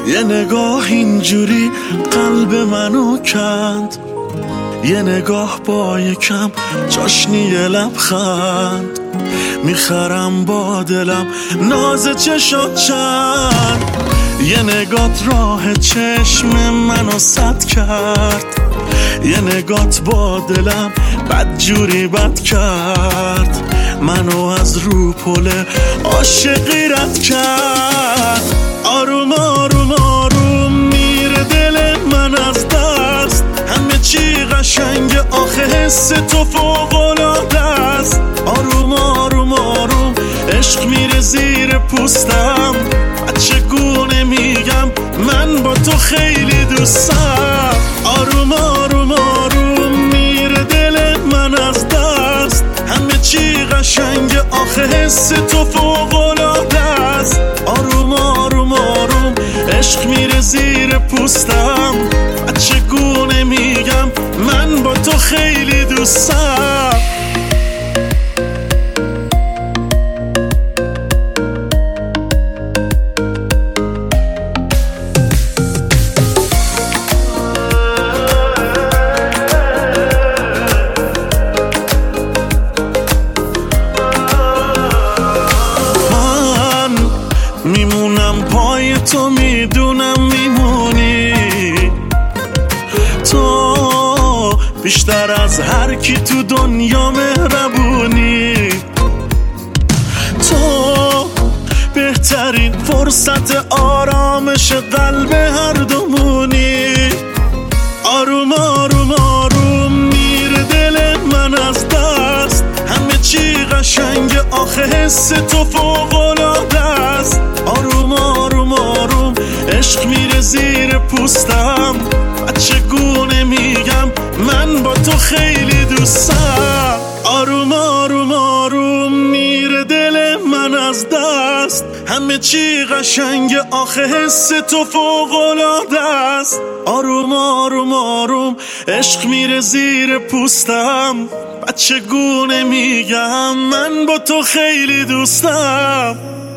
یه نگاه اینجوری قلب منو کند، یه نگاه با یکم چاشنی لبخند، میخرم با دلم ناز چشات چند. یه نگات راه چشم منو سد کرد، یه نگات با دلم بدجوری بد کرد، منو از رو پله عاشقی رد کرد. آروم آروم آروم میره دل من از دست، همه چی قشنگ آخه حس تو فوق‌العاده است. آروم آروم آروم عشق میره زیر پوستم، چگونه میگم من با تو خیلی دوستم. آروم آروم آروم میره دل من از دست، همه چی قشنگ آخه حس تو فوق‌العاده است. آروم آروم آروم عشق میره زیر پوستم، چگونه میگم من با تو خیلی دوستم. میمونم پای تو، میدونم میمونی تو، بیشتر از هر کی تو دنیا مهربونی تو، بهترین فرصت آرامش قلب هر دومونی. آروم آروم آروم میره دل من از دست، همه چی قشنگ آخه حس تو فوق‌العاده است. آروم آروم آروم عشق میره زیر پوستم، چگونه میگم من با تو خیلی دوستم. آروم آروم آروم میره دل من از دست، همه چی قشنگ آخه حس تو فوق‌العاده است. آروم آروم آروم عشق میره زیر پوستم، چگونه میگم من با تو خیلی دوستم.